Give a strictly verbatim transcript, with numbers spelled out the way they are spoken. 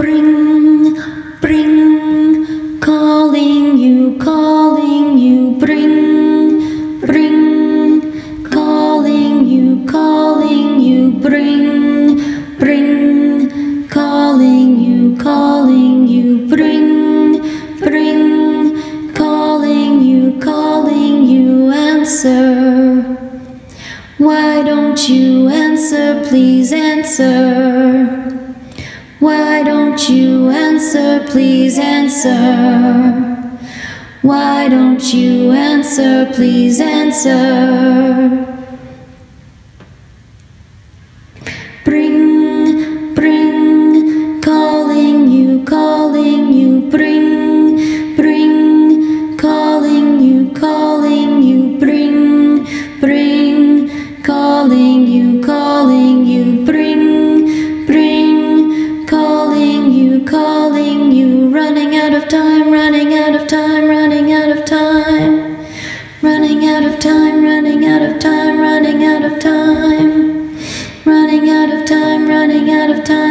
Bring, bring, calling you, calling you, bring, bring, calling you, calling you, bring, bring, calling you, calling you, bring, bring, calling you, calling you, answer. Why don't you answer, please answer. Why don't you answer, please answer. Why don't you answer, please answer. Bring, bring, calling you, calling you, bring, bring, calling you, calling you, bring, bring, calling you, calling you, bring, bring, calling you, calling you, running out of time, running out of time, running out of time, running out of time, running out of time, running out of time, running out of time, running out of time.